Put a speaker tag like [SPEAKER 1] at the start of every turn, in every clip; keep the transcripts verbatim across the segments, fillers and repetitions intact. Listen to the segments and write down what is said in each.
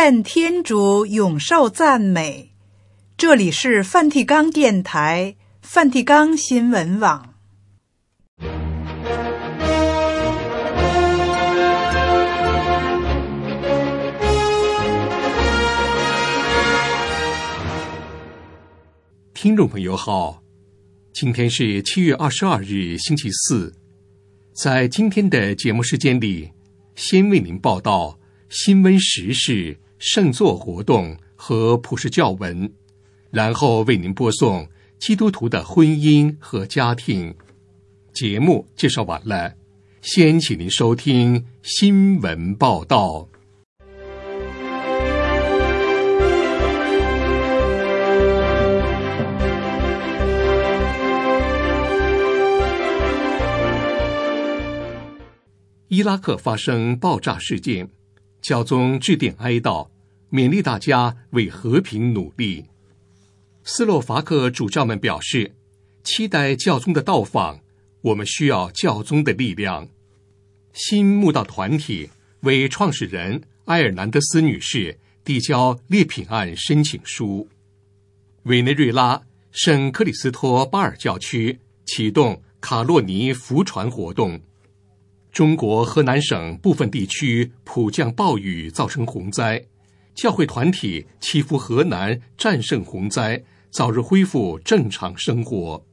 [SPEAKER 1] 愿天主永受赞美。这里是梵蒂冈电台、梵蒂冈新闻网。
[SPEAKER 2] 听众朋友好，今天是七月二十二日星期四。在今天的节目时间里，先为您报道新闻时事、圣座活动和普世教文，然后为您播送基督徒的婚姻和家庭。节目介绍完了，先请您收听新闻报道。伊拉克发生爆炸事件，教宗致电哀悼，勉励大家为和平努力。斯洛伐克主教们表示，期待教宗的到访，我们需要教宗的力量。新慕道团体为创始人埃尔南德斯女士递交列品案申请书。委内瑞拉圣克里斯托巴尔教区启动卡洛尼福传活动。中国河南省部分地区普降暴雨造成洪灾，教会团体祈福河南战胜洪灾，早日恢复正常生活。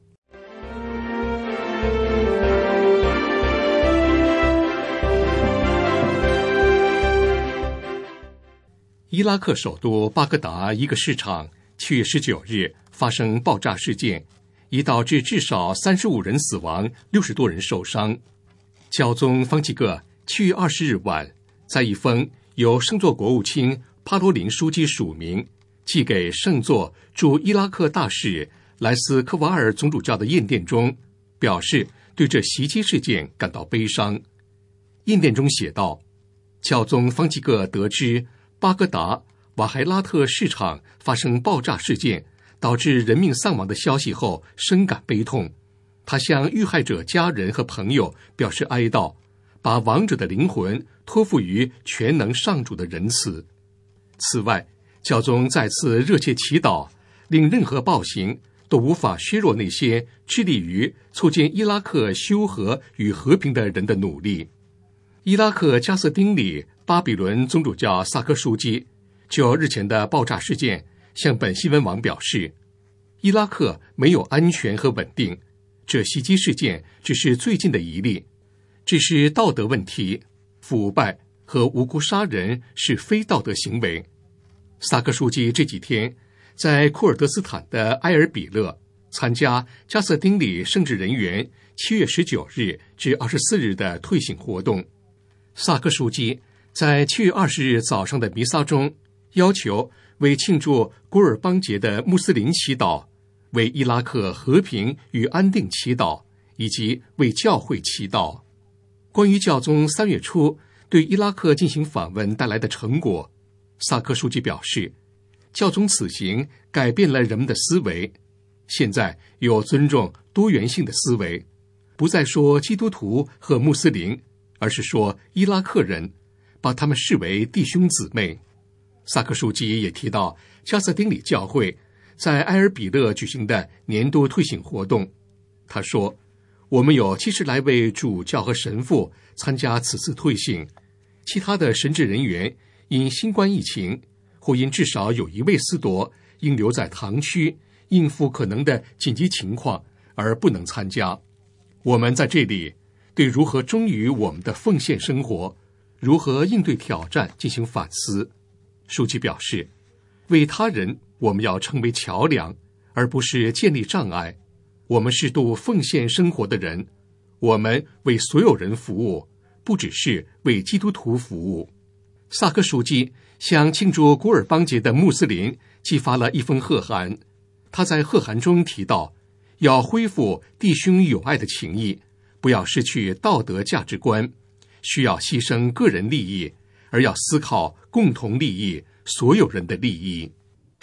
[SPEAKER 2] 伊拉克首都巴格达一个市场七月十九日发生爆炸事件，已导致至少三十五人死亡，六十多人受伤。教宗方济各七月二十日晚，在一封由圣座国务卿帕罗林书记署名寄给圣座驻伊拉克大使莱斯科瓦尔总主教的唁电中，表示对这袭击事件感到悲伤。唁电中写道，教宗方济各得知巴格达瓦海拉特市场发生爆炸事件，导致人命丧亡的消息后，深感悲痛。他向遇害者家人和朋友表示哀悼，把亡者的灵魂托付于全能上主的仁慈。此外，教宗再次热切祈祷，令任何暴行都无法削弱那些致力于促进伊拉克修和与和平的人的努力。伊拉克加瑟丁里巴比伦宗主教萨科书记就日前的爆炸事件向本新闻网表示，伊拉克没有安全和稳定，这袭击事件只是最近的一例，这是道德问题，腐败和无辜杀人是非道德行为。萨科书记这几天在库尔德斯坦的埃尔比勒参加加瑟丁里圣职人员七月十九日至二十四日的退省活动。萨科书记在七月二十日早上的弥撒中要求为庆祝古尔邦节的穆斯林祈祷，为伊拉克和平与安定祈祷，以及为教会祈祷。关于教宗三月初对伊拉克进行访问带来的成果，萨科书记表示，教宗此行改变了人们的思维，现在有尊重多元性的思维，不再说基督徒和穆斯林，而是说伊拉克人，把他们视为弟兄姊妹。萨科书记也提到加瑟丁里教会在埃尔比勒举行的年度退省活动，他说，我们有七十来位主教和神父参加此次退省，其他的神职人员因新冠疫情或因至少有一位司铎应留在堂区应付可能的紧急情况而不能参加。我们在这里对如何忠于我们的奉献生活，如何应对挑战进行反思。书记表示，为他人我们要成为桥梁，而不是建立障碍。我们是度奉献生活的人，我们为所有人服务，不只是为基督徒服务。萨科书记向庆祝古尔邦节的穆斯林寄发了一封贺函，他在贺函中提到，要恢复弟兄友爱的情谊，不要失去道德价值观，需要牺牲个人利益，而要思考共同利益，所有人的利益。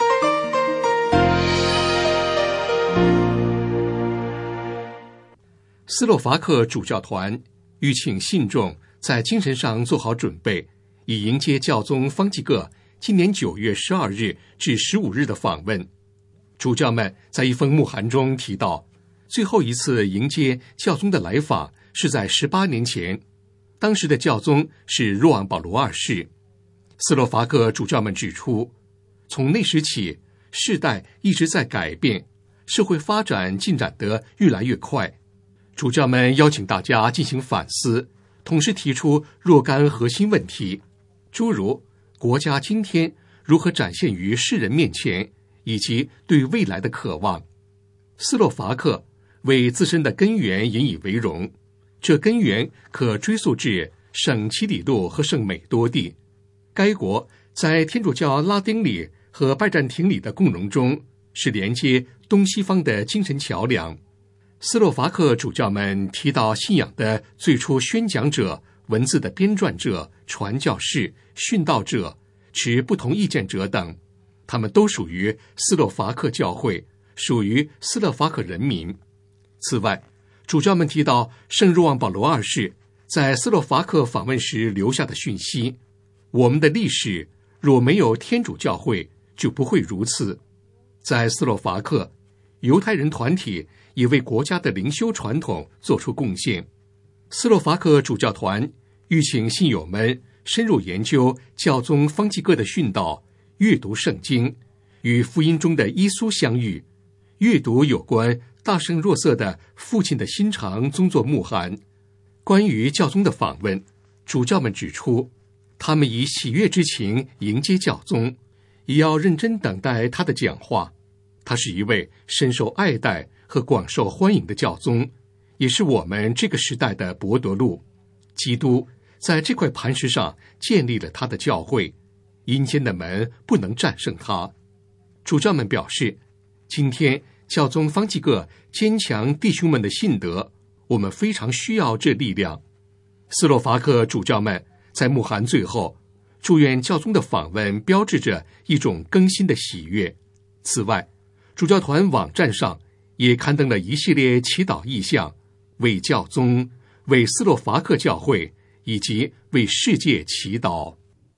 [SPEAKER 2] 斯洛伐克主教团吁请信众在精神上做好准备，以迎接教宗方济各今年九月十二日至十五日的访问。主教们在一封牧函中提到，最后一次迎接教宗的来访是在十八年前，当时的教宗是若望保罗二世。斯洛伐克主教们指出，从那时起，世代一直在改变，社会发展进展得越来越快。主教们邀请大家进行反思，同时提出若干核心问题，诸如国家今天如何展现于世人面前，以及对未来的渴望。斯洛伐克为自身的根源引以为荣，这根源可追溯至圣齐里路和圣美多地。该国在天主教拉丁礼和拜占庭礼的共融中，是连接东西方的精神桥梁。斯洛伐克主教们提到信仰的最初宣讲者、文字的编撰者、传教士、殉道者、持不同意见者等，他们都属于斯洛伐克教会，属于斯洛伐克人民。此外，主教们提到圣若望保罗二世在斯洛伐克访问时留下的讯息，我们的历史若没有天主教会就不会如此。在斯洛伐克，犹太人团体也为国家的灵修传统做出贡献。斯洛伐克主教团欲请信友们深入研究教宗方济各的训导，阅读圣经，与福音中的耶稣相遇，阅读有关大圣若瑟的父亲的心肠宗座牧函。关于教宗的访问，主教们指出，他们以喜悦之情迎接教宗，也要认真等待他的讲话。他是一位深受爱戴和广受欢迎的教宗，也是我们这个时代的伯多禄。基督在这块磐石上建立了他的教会，阴间的门不能战胜他。主教们表示，今天教宗方济各坚强弟兄们的信德，我们非常需要这力量。斯洛伐克主教们在牧函最后祝愿教宗的访问标志着一种更新的喜悦。此外，主教团网站上也刊登了一系列祈祷意向，为教宗、为斯洛伐克教会以及为世界祈祷。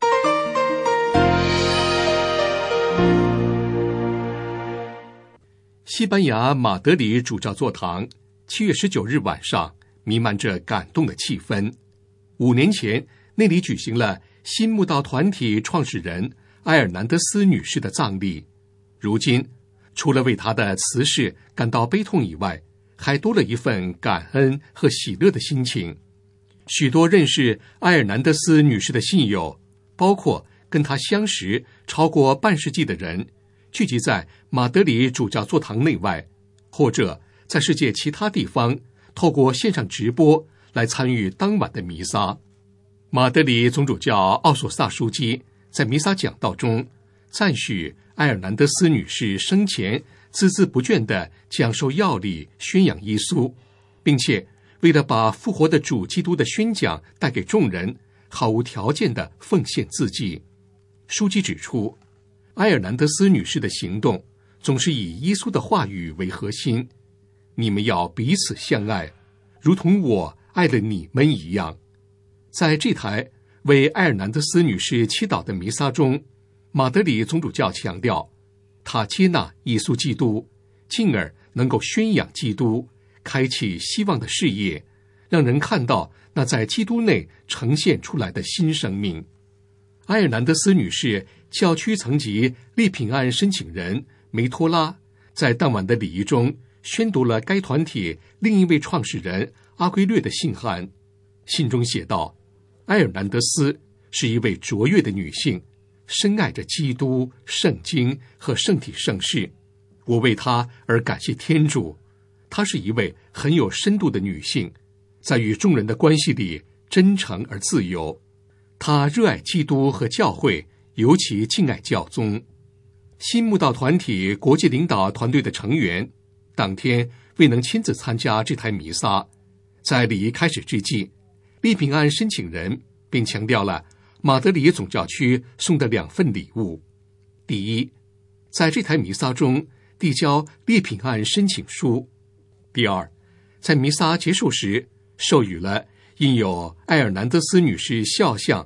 [SPEAKER 2] 西班牙马德里主教座堂七月十九日晚上弥漫着感动的气氛。五年前，那里举行了新慕道团体创始人埃尔南德斯女士的葬礼。如今，除了为她的辞世感到悲痛以外，还多了一份感恩和喜乐的心情。许多认识埃尔南德斯女士的信友，包括跟她相识超过半世纪的人，聚集在马德里主教座堂内外，或者在世界其他地方透过线上直播来参与当晚的弥撒。马德里总主教奥索萨枢机在弥撒讲道中赞许埃尔南德斯女士生前孜孜不倦地讲授要理，宣扬耶稣，并且为了把复活的主基督的宣讲带给众人，毫无条件地奉献自己。枢机指出，埃尔南德斯女士的行动总是以耶稣的话语为核心，你们要彼此相爱，如同我爱了你们一样。在这台为埃尔南德斯女士祈祷的弥撒中，马德里总主教强调，他接纳耶稣基督，进而能够宣扬基督，开启希望的事业，让人看到那在基督内呈现出来的新生命。埃尔南德斯女士教区层级立平安申请人梅托拉在当晚的礼仪中宣读了该团体另一位创始人阿圭略的信函。信中写道，埃尔南德斯是一位卓越的女性，深爱着基督、圣经和圣体圣事。我为她而感谢天主。她是一位很有深度的女性，在与众人的关系里真诚而自由。她热爱基督和教会，尤其敬爱教宗。新慕道团体国际领导团队的成员当天未能亲自参加这台弥撒，在礼仪开始之际，立平安申请人并强调了马德里总教区送的两份礼物。第一，在这台弥撒中递交立平安申请书；第二，在弥撒结束时授予了印有埃尔南德斯女士肖像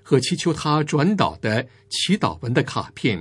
[SPEAKER 2] 和祈求他转导的祈祷文的卡片。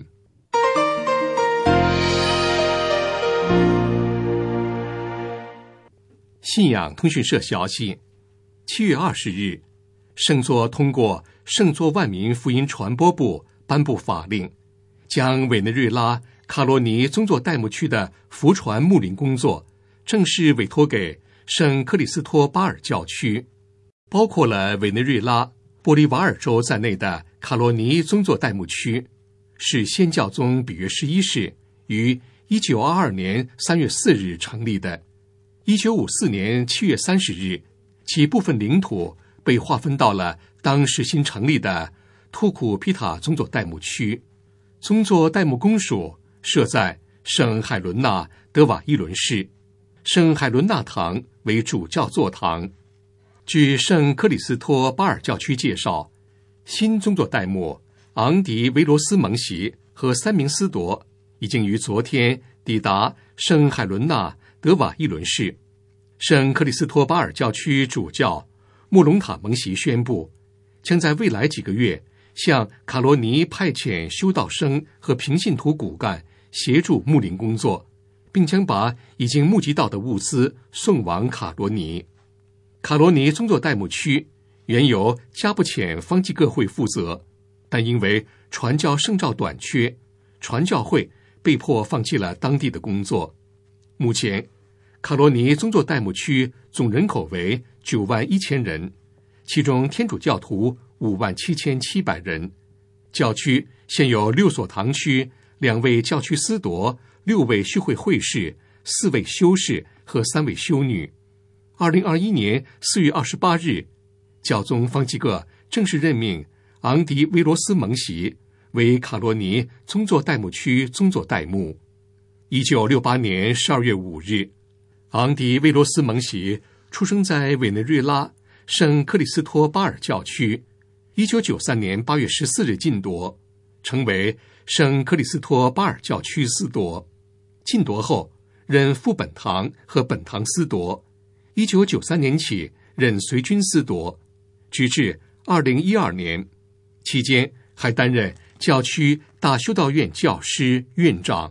[SPEAKER 2] 信仰通讯社消息，七月二十日，圣座通过圣座万民福音传播部颁布法令，将委内瑞拉卡罗尼宗座代牧区的福传牧灵工作正式委托给圣克里斯托巴尔教区，包括了委内瑞拉、玻利瓦尔州在内的卡罗尼宗座代牧区，是先教宗比约十一世于一九二二年三月四日成立的。一九五四年七月三十日，其部分领土被划分到了当时新成立的图库皮塔宗座代牧区。宗座代牧公署设在圣海伦娜德瓦伊伦市，圣海伦娜堂为主教座堂。据圣克里斯托巴尔教区介绍，新宗座代牧昂迪维罗斯蒙席和三名司铎已经于昨天抵达圣海伦娜德瓦伊伦市。圣克里斯托巴尔教区主教穆隆塔蒙席宣布，将在未来几个月向卡罗尼派遣修道生和平信徒骨干协助牧灵工作，并将把已经募集到的物资送往卡罗尼。卡罗尼宗座代牧区原由加布浅方济各会负责，但因为传教圣召短缺，传教会被迫放弃了当地的工作。目前卡罗尼宗座代牧区总人口为九万一千人，其中天主教徒五万七千七百人。教区现有六所堂区、两位教区司铎、六位修会会士、四位修士和三位修女。二零二一年四月二十八日，教宗方济各正式任命昂迪维罗斯蒙席为卡罗尼宗座代牧区宗座代牧。一九六八年十二月五日，昂迪维罗斯蒙席出生在委内瑞拉圣克里斯托巴尔教区。一九九三年八月十四日晋铎，成为圣克里斯托巴尔教区司铎。晋铎后任副本堂和本堂司铎，一九九三年起任随军司铎，直至二零一二年，期间还担任教区大修道院教师、院长。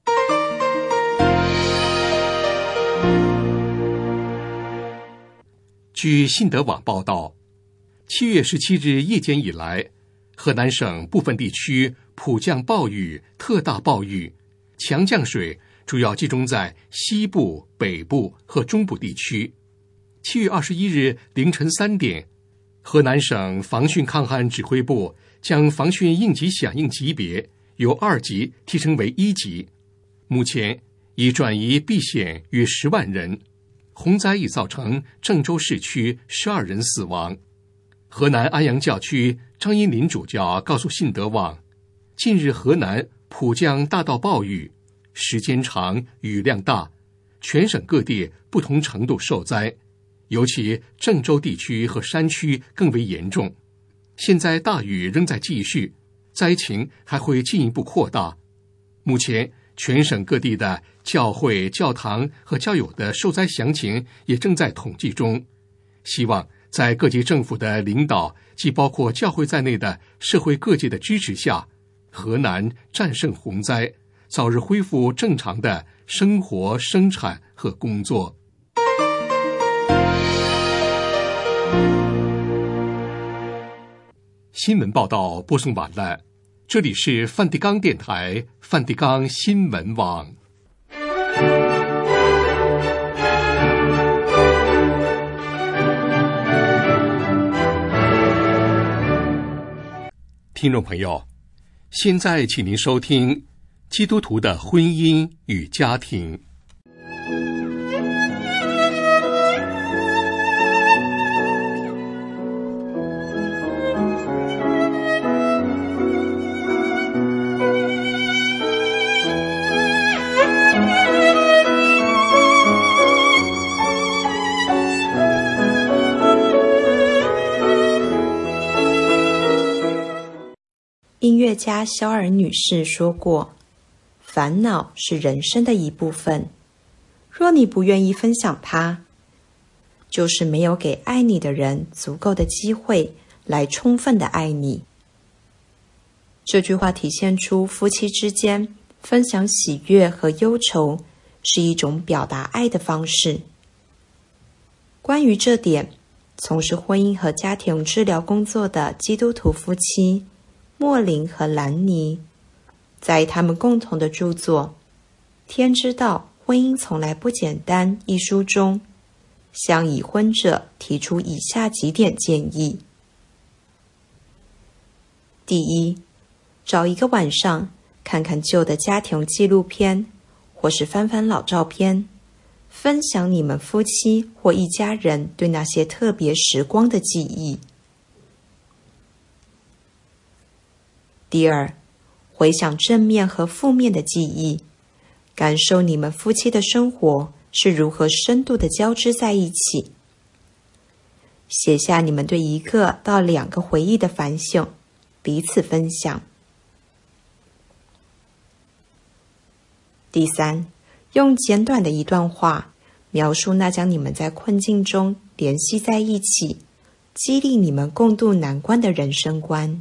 [SPEAKER 2] 据信德网报道，七月十七日夜间以来，河南省部分地区普降暴雨、特大暴雨，强降水主要集中在西部、北部和中部地区。七月二十一日凌晨三点，河南省防汛抗旱指挥部将防汛应急响应级别由二级提升为一级，目前已转移避险约十万人。洪灾已造成郑州市区十二人死亡。河南安阳教区张荫林主教告诉信德网，近日河南普降大到暴雨，时间长，雨量大，全省各地不同程度受灾，尤其郑州地区和山区更为严重。现在大雨仍在继续，灾情还会进一步扩大。目前全省各地的教会、教堂和教友的受灾详情也正在统计中，希望在各级政府的领导及包括教会在内的社会各界的支持下，河南战胜洪灾，早日恢复正常的生活、生产和工作。新闻报道播送完了，这里是梵蒂冈电台梵蒂冈新闻网。听众朋友，现在请您收听基督徒的婚姻与家庭。
[SPEAKER 3] 音乐家肖尔女士说过，烦恼是人生的一部分，若你不愿意分享它，就是没有给爱你的人足够的机会来充分的爱你。这句话体现出夫妻之间分享喜悦和忧愁是一种表达爱的方式。关于这点，从事婚姻和家庭治疗工作的基督徒夫妻莫林和兰尼，在他们共同的著作《天知道婚姻从来不简单》一书中，向已婚者提出以下几点建议。第一，找一个晚上看看旧的家庭纪录片，或是翻翻老照片，分享你们夫妻或一家人对那些特别时光的记忆。第二，回想正面和负面的记忆，感受你们夫妻的生活是如何深度的交织在一起。写下你们对一个到两个回忆的反省，彼此分享。第三，用简短的一段话描述那将你们在困境中联系在一起，激励你们共度难关的人生观。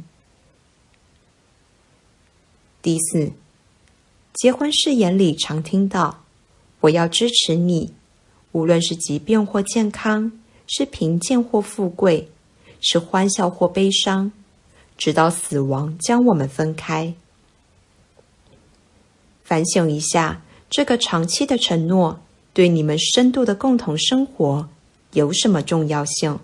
[SPEAKER 3] 第四，结婚誓言里常听到，我要支持你，无论是疾病或健康，是贫贱或富贵，是欢笑或悲伤，直到死亡将我们分开。反省一下，这个长期的承诺对你们深度的共同生活有什么重要性？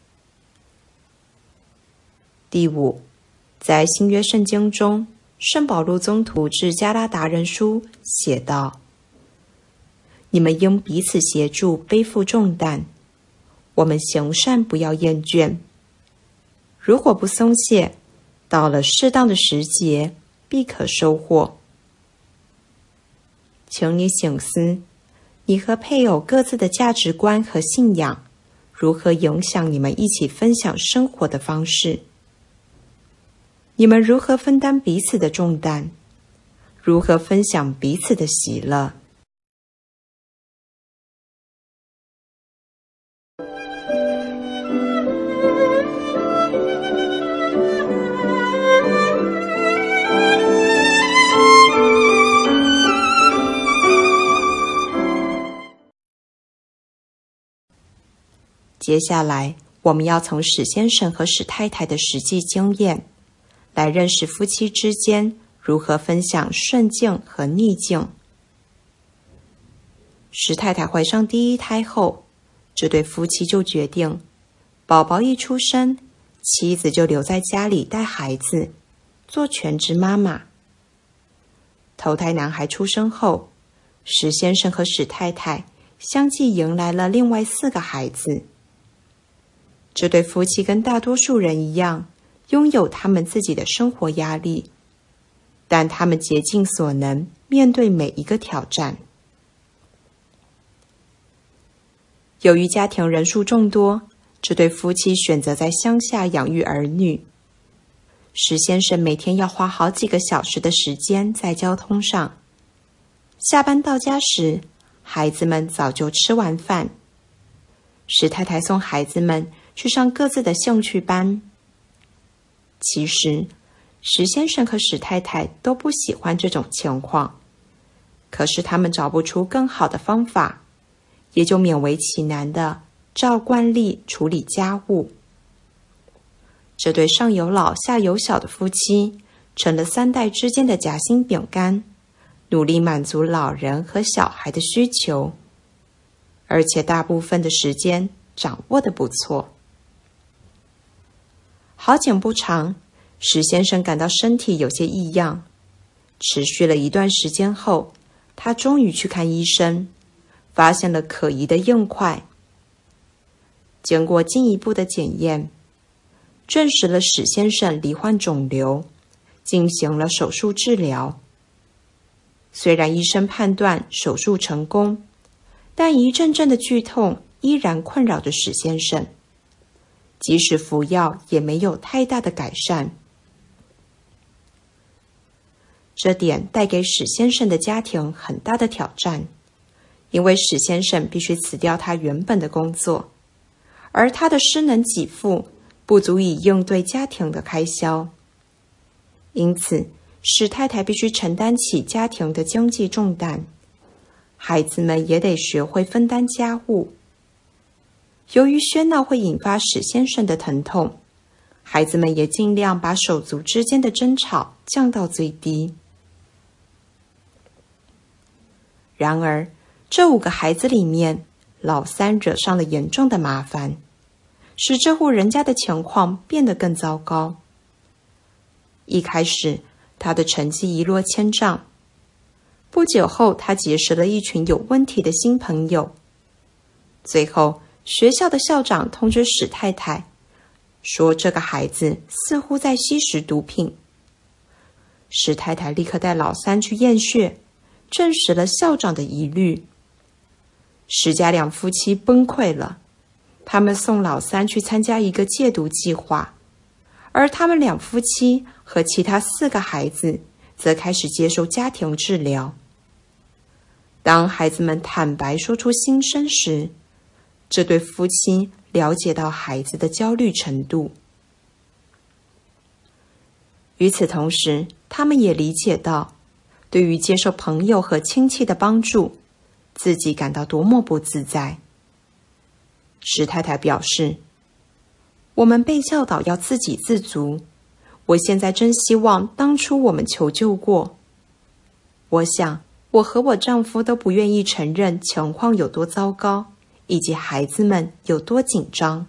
[SPEAKER 3] 第五，在新约圣经中，圣保禄宗徒致加拉达人书写道：你们应彼此协助，背负重担。我们行善不要厌倦，如果不松懈，到了适当的时节，必可收获。请你省思，你和配偶各自的价值观和信仰，如何影响你们一起分享生活的方式？你们如何分担彼此的重担？如何分享彼此的喜乐？接下来，我们要从史先生和史太太的实际经验，来认识夫妻之间如何分享顺境和逆境。史太太怀上第一胎后，这对夫妻就决定，宝宝一出生，妻子就留在家里带孩子，做全职妈妈。头胎男孩出生后，史先生和史太太相继迎来了另外四个孩子。这对夫妻跟大多数人一样，拥有他们自己的生活压力，但他们竭尽所能面对每一个挑战。由于家庭人数众多，这对夫妻选择在乡下养育儿女。史先生每天要花好几个小时的时间在交通上，下班到家时，孩子们早就吃完饭。史太太送孩子们去上各自的兴趣班。其实，史先生和史太太都不喜欢这种情况，可是他们找不出更好的方法，也就勉为其难地照惯例处理家务。这对上有老下有小的夫妻，成了三代之间的夹心饼干，努力满足老人和小孩的需求，而且大部分的时间掌握得不错。好景不长，史先生感到身体有些异样，持续了一段时间后，他终于去看医生，发现了可疑的硬块。经过进一步的检验，证实了史先生罹患肿瘤，进行了手术治疗。虽然医生判断手术成功，但一阵阵的剧痛依然困扰着史先生，即使服药也没有太大的改善。这点带给史先生的家庭很大的挑战，因为史先生必须辞掉他原本的工作，而他的失能给付不足以应对家庭的开销，因此史太太必须承担起家庭的经济重担，孩子们也得学会分担家务。由于喧闹会引发史先生的疼痛，孩子们也尽量把手足之间的争吵降到最低。然而，这五个孩子里面，老三惹上了严重的麻烦，使这户人家的情况变得更糟糕。一开始，他的成绩一落千丈。不久后，他结识了一群有问题的新朋友。最后，学校的校长通知史太太，说这个孩子似乎在吸食毒品。史太太立刻带老三去验血，证实了校长的疑虑。史家两夫妻崩溃了，他们送老三去参加一个戒毒计划，而他们两夫妻和其他四个孩子则开始接受家庭治疗。当孩子们坦白说出心声时，这对夫妻了解到孩子的焦虑程度。与此同时，他们也理解到，对于接受朋友和亲戚的帮助，自己感到多么不自在。史太太表示，我们被教导要自给自足，我现在真希望当初我们求救过。我想，我和我丈夫都不愿意承认情况有多糟糕，以及孩子们有多紧张。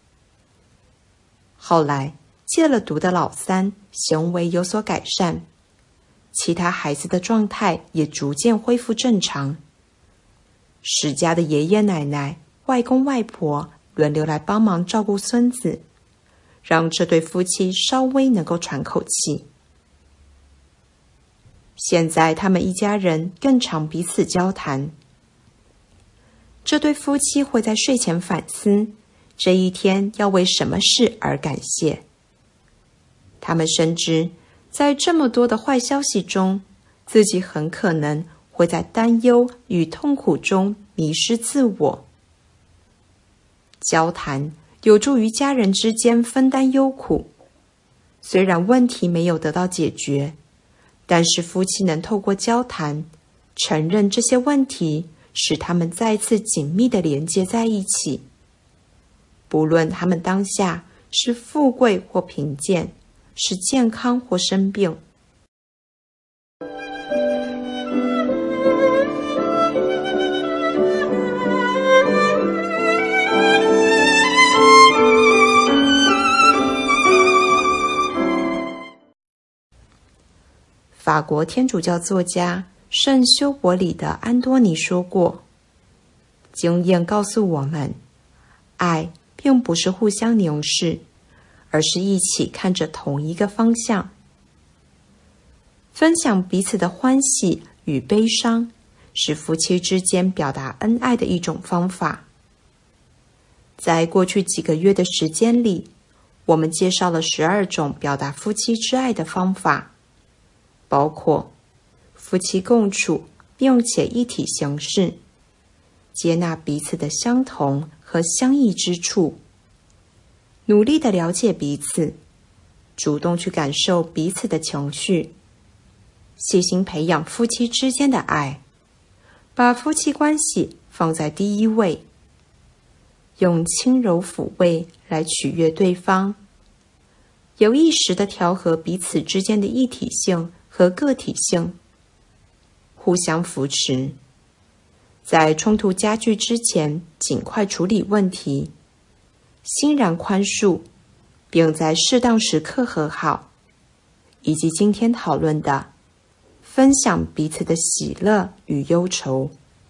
[SPEAKER 3] 后来，戒了毒的老三行为有所改善，其他孩子的状态也逐渐恢复正常。史家的爷爷奶奶、外公外婆轮流来帮忙照顾孙子，让这对夫妻稍微能够喘口气。现在他们一家人更常彼此交谈。这对夫妻会在睡前反思，这一天要为什么事而感谢。他们深知，在这么多的坏消息中，自己很可能会在担忧与痛苦中迷失自我。交谈有助于家人之间分担忧苦，虽然问题没有得到解决，但是夫妻能透过交谈，承认这些问题，使他们再次紧密地连接在一起。不论他们当下是富贵或贫贱，是健康或生病。法国天主教作家圣修伯里的安多尼说过，经验告诉我们，爱并不是互相凝视，而是一起看着同一个方向。分享彼此的欢喜与悲伤，是夫妻之间表达恩爱的一种方法。在过去几个月的时间里，我们介绍了十二种表达夫妻之爱的方法，包括夫妻共处并且一体行事，接纳彼此的相同和相异之处，努力地了解彼此，主动去感受彼此的情绪，细心培养夫妻之间的爱，把夫妻关系放在第一位，用轻柔抚慰来取悦对方，有意识地调和彼此之间的一体性和个体性，互相扶持，在冲突加剧之前尽快处理问题，欣然宽恕，并在适当时刻和好，以及今天讨论的分享彼此的喜乐与忧愁。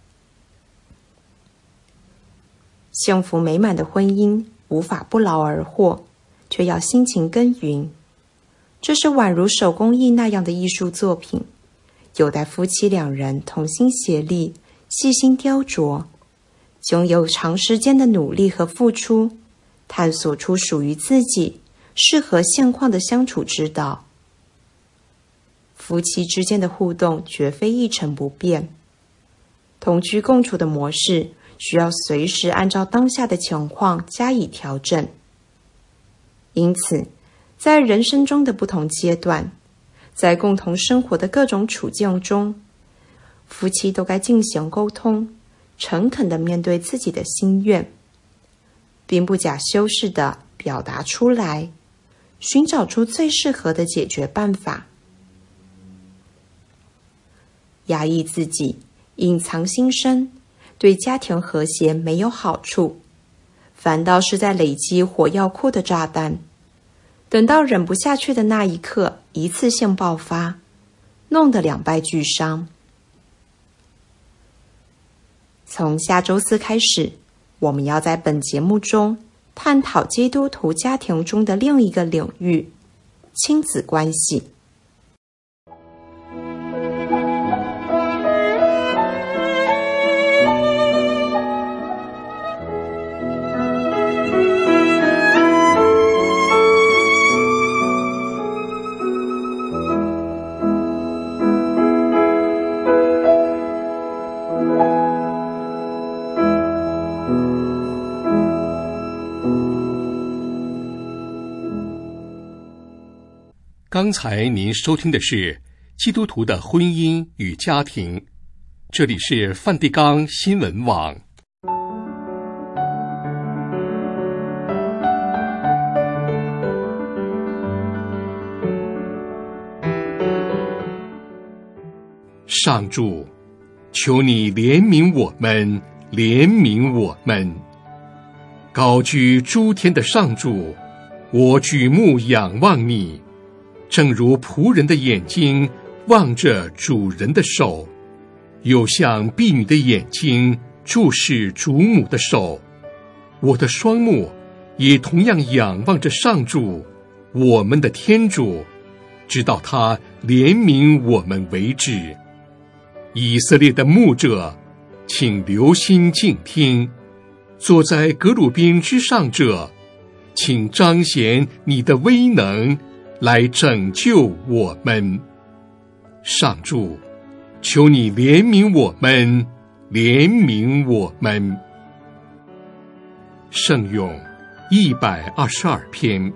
[SPEAKER 3] 幸福美满的婚姻无法不劳而获，却要辛勤耕耘。这是宛如手工艺那样的艺术作品，有待夫妻两人同心协力，细心雕琢，经由长时间的努力和付出，探索出属于自己适合现况的相处之道。夫妻之间的互动绝非一成不变，同居共处的模式需要随时按照当下的情况加以调整。 因此，在人生中的不同阶段，在共同生活的各种处境中，夫妻都该进行沟通，诚恳地面对自己的心愿，并不假修饰地表达出来，寻找出最适合的解决办法。压抑自己，隐藏心声，对家庭和谐没有好处，反倒是在累积火药库的炸弹，等到忍不下去的那一刻，一次性爆发，弄得两败俱伤。从下周四开始，我们要在本节目中探讨基督徒家庭中的另一个领域——亲子关系。
[SPEAKER 2] 刚才您收听的是基督徒的婚姻与家庭，这里是梵蒂冈新闻网。上主，求你怜悯我们，怜悯我们。高居诸天的上主，我举目仰望你，正如仆人的眼睛望着主人的手，又像婢女的眼睛注视主母的手。我的双目也同样仰望着上主，我们的天主，直到他怜悯我们为止。以色列的牧者，请留心静听；坐在革鲁宾之上者，请彰显你的威能，来拯救我们。上主，求你怜悯我们，怜悯我们。圣咏一百二十二篇。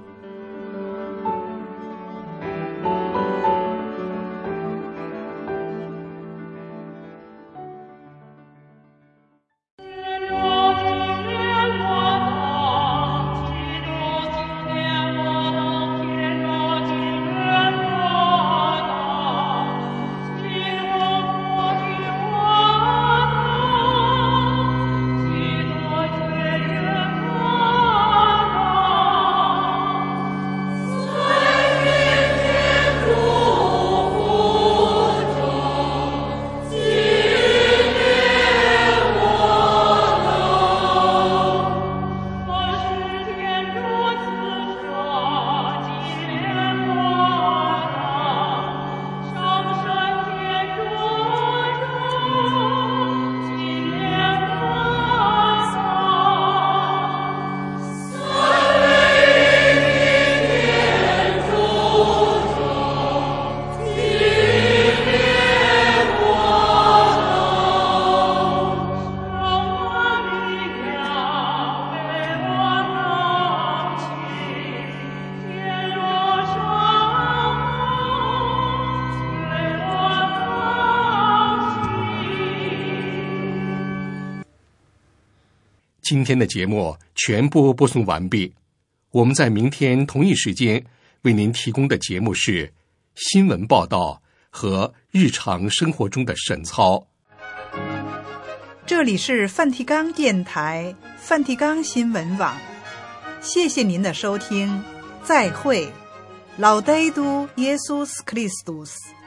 [SPEAKER 2] 今天的节目全部播送完毕，我们在明天同一时间为您提供的节目是新闻报道和日常生活中的神操。
[SPEAKER 1] 这里是梵蒂冈电台梵蒂冈新闻网，谢谢您的收听，再会。Laudetur Jesus Christus。